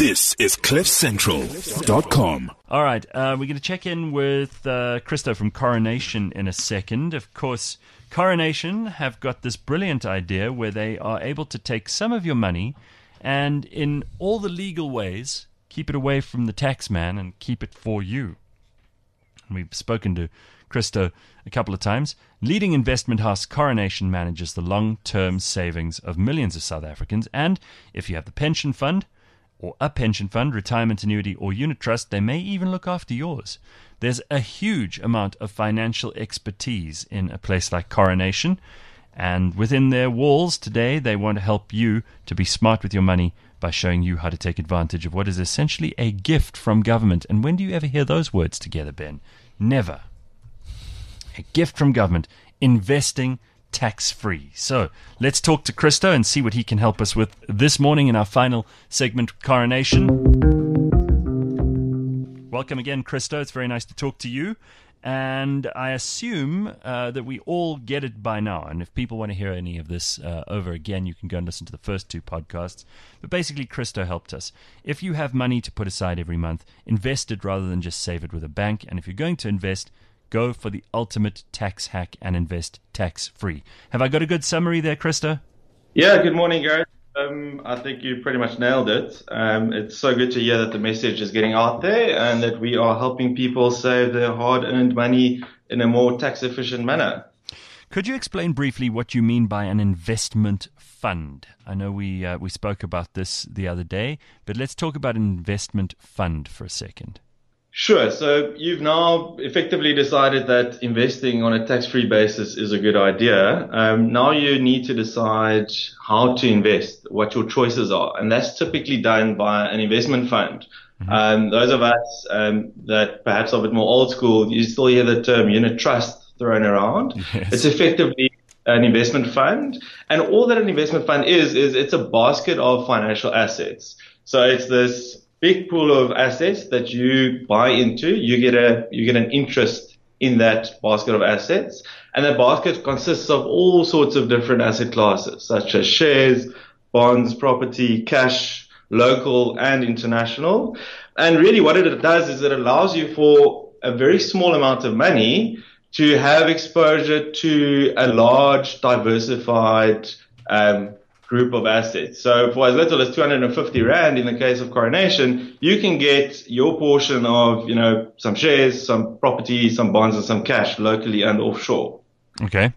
This is CliffCentral.com. All right, we're going to check in with Christo from Coronation in a second. Of course, Coronation have got this brilliant idea where they are able to take some of your money and in all the legal ways keep it away from the tax man and keep it for you. And we've spoken to Christo a couple of times. Leading investment house Coronation manages the long-term savings of millions of South Africans, and if you have the pension fund or a pension fund, retirement annuity or unit trust, they may even look after yours. There's a huge amount of financial expertise in a place like Coronation, and within their walls today they want to help you to be smart with your money by showing you how to take advantage of what is essentially a gift from government. And when do you ever hear those words together, Ben? Never. A gift from government, investing tax-free. So let's talk to Christo and see what he can help us with this morning in our final segment, Coronation. Welcome again, Christo. It's very nice to talk to you. And I assume that we all get it by now. And if people want to hear any of this over again, you can go and listen to the first two podcasts. But basically, Christo helped us. If you have money to put aside every month, invest it rather than just save it with a bank. And if you're going to invest, go for the ultimate tax hack and invest tax-free. Have I got a good summary there, Christo? Yeah, good morning, Gareth. I think you pretty much nailed it. It's so good to hear that the message is getting out there and that we are helping people save their hard-earned money in a more tax-efficient manner. Could you explain briefly what you mean by an investment fund? I know we spoke about this the other day, but let's talk about an investment fund for a second. Sure. So you've now effectively decided that investing on a tax-free basis is a good idea. Now you need to decide how to invest, what your choices are. And that's typically done by an investment fund. Mm-hmm. Those of us that perhaps are a bit more old school, you still hear the term unit trust thrown around. Yes. It's effectively an investment fund. And all that an investment fund is it's a basket of financial assets. So it's this big pool of assets that you buy into. You get an interest in that basket of assets, and that basket consists of all sorts of different asset classes, such as shares, bonds, property, cash, local and international. And really what it does is it allows you for a very small amount of money to have exposure to a large, diversified group of assets. So for as little as 250 Rand in the case of Coronation, you can get your portion of, some shares, some property, some bonds, and some cash locally and offshore. Okay.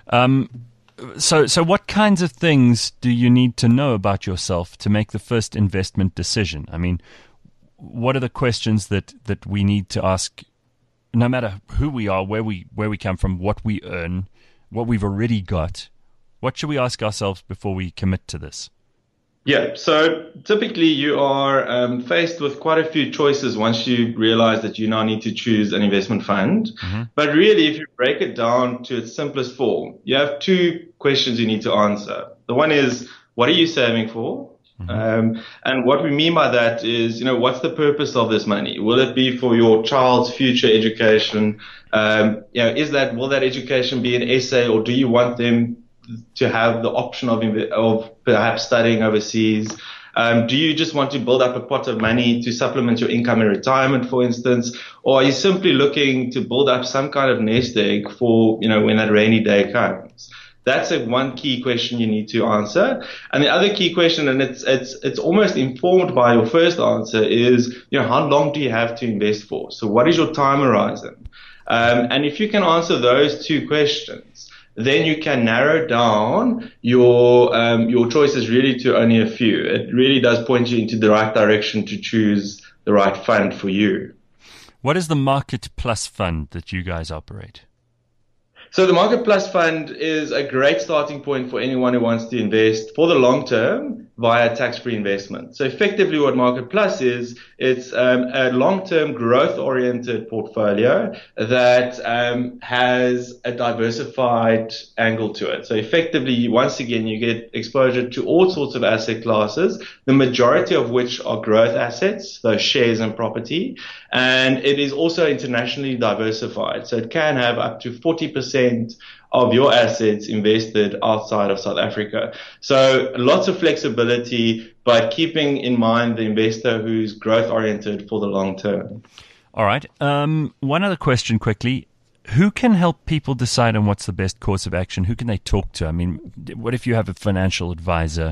So what kinds of things do you need to know about yourself to make the first investment decision? I mean, what are the questions that we need to ask, no matter who we are, where we come from, what we earn, what we've already got? What should we ask ourselves before we commit to this? Yeah, so typically you are faced with quite a few choices once you realize that you now need to choose an investment fund. Mm-hmm. But really, if you break it down to its simplest form, you have two questions you need to answer. The one is, what are you saving for? Mm-hmm. And what we mean by that is, what's the purpose of this money? Will it be for your child's future education? Will that education be an essay, or do you want them to have the option of perhaps studying overseas? Do you just want to build up a pot of money to supplement your income in retirement, for instance? Or are you simply looking to build up some kind of nest egg for, when that rainy day comes? That's one key question you need to answer. And the other key question, and it's almost informed by your first answer, is, how long do you have to invest for? So what is your time horizon? And if you can answer those two questions, then you can narrow down your choices really to only a few. It really does point you into the right direction to choose the right fund for you. What is the Market Plus fund that you guys operate? So the Market Plus fund is a great starting point for anyone who wants to invest for the long term via tax-free investment. So effectively what Market Plus is, it's a long-term growth-oriented portfolio that has a diversified angle to it. So effectively, once again, you get exposure to all sorts of asset classes, the majority of which are growth assets, those shares and property. And it is also internationally diversified. So it can have up to 40% of your assets invested outside of South Africa. So lots of flexibility, but keeping in mind the investor who's growth oriented for the long term. All right. One other question quickly. Who can help people decide on what's the best course of action? Who can they talk to? I mean, what if you have a financial advisor?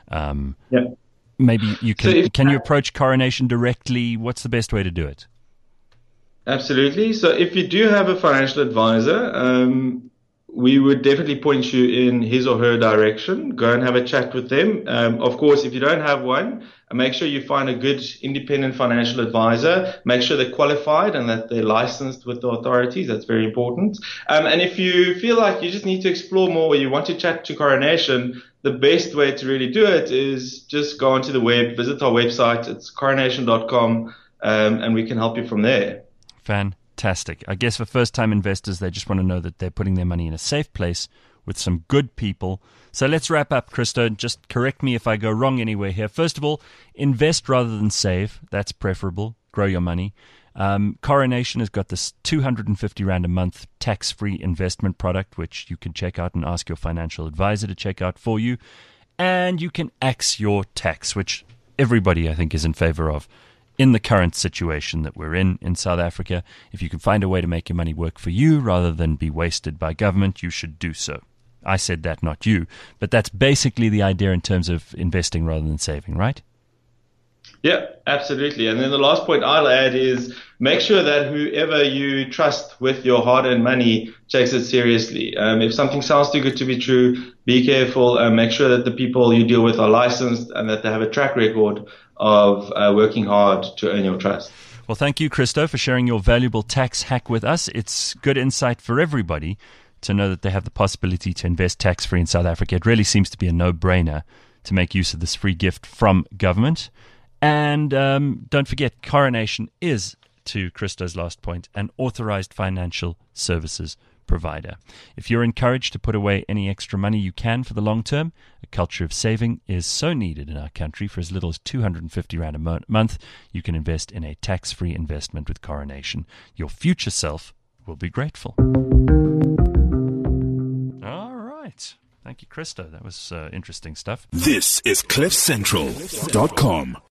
Maybe you can. Can you approach Coronation directly? What's the best way to do it? Absolutely. So if you do have a financial advisor, we would definitely point you in his or her direction. Go and have a chat with them. Of course, if you don't have one, make sure you find a good independent financial advisor. Make sure they're qualified and that they're licensed with the authorities. That's very important. And if you feel like you just need to explore more or you want to chat to Coronation, the best way to really do it is just go onto the web, visit our website. It's coronation.com, and we can help you from there. Fantastic. I guess for first-time investors, they just want to know that they're putting their money in a safe place with some good people. So let's wrap up, Christo. Just correct me if I go wrong anywhere here. First of all, invest rather than save. That's preferable. Grow your money. Coronation has got this 250 Rand a month tax-free investment product, which you can check out and ask your financial advisor to check out for you. And you can axe your tax, which everybody, I think, is in favor of. In the current situation that we're in South Africa, if you can find a way to make your money work for you rather than be wasted by government, you should do so. I said that, not you, but that's basically the idea in terms of investing rather than saving, right? Yeah, absolutely. And then the last point I'll add is make sure that whoever you trust with your hard-earned money takes it seriously. If something sounds too good to be true, be careful. Make sure that the people you deal with are licensed and that they have a track record of working hard to earn your trust. Well, thank you, Christo, for sharing your valuable tax hack with us. It's good insight for everybody to know that they have the possibility to invest tax-free in South Africa. It really seems to be a no-brainer to make use of this free gift from government. And don't forget, Coronation is, to Christo's last point, an authorized financial services provider. If you're encouraged to put away any extra money you can for the long term, a culture of saving is so needed in our country. For as little as 250 Rand a month, you can invest in a tax-free investment with Coronation. Your future self will be grateful. All right. Thank you, Christo. That was interesting stuff. This is CliffCentral.com.